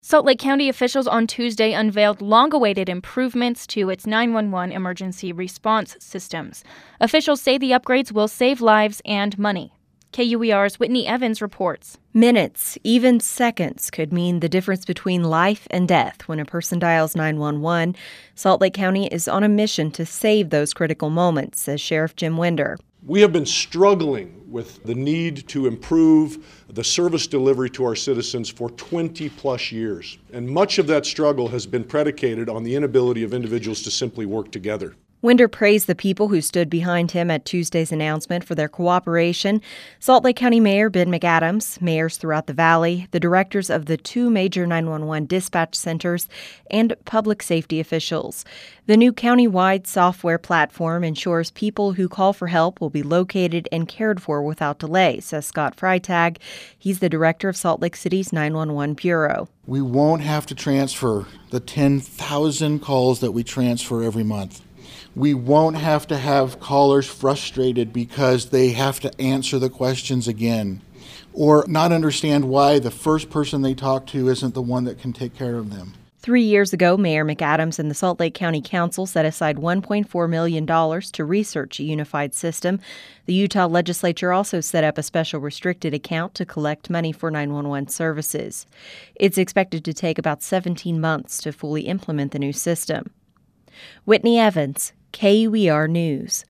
Salt Lake County officials on Tuesday unveiled long-awaited improvements to its 911 emergency response systems. Officials say the upgrades will save lives and money. KUER's Whitney Evans reports. Minutes, even seconds, could mean the difference between life and death when a person dials 911. Salt Lake County is on a mission to save those critical moments, says Sheriff Jim Winder. We have been struggling with the need to improve the service delivery to our citizens for 20 plus years. And much of that struggle has been predicated on the inability of individuals to simply work together. Winder praised the people who stood behind him at Tuesday's announcement for their cooperation. Salt Lake County Mayor Ben McAdams, mayors throughout the valley, the directors of the two major 911 dispatch centers, and public safety officials. The new county-wide software platform ensures people who call for help will be located and cared for without delay, says Scott Freitag. He's the director of Salt Lake City's 911 Bureau. We won't have to transfer the 10,000 calls that we transfer every month. We won't have to have callers frustrated because they have to answer the questions again or not understand why the first person they talk to isn't the one that can take care of them. 3 years ago, Mayor McAdams and the Salt Lake County Council set aside $1.4 million to research a unified system. The Utah legislature also set up a special restricted account to collect money for 911 services. It's expected to take about 17 months to fully implement the new system. Whitney Evans, KUER News.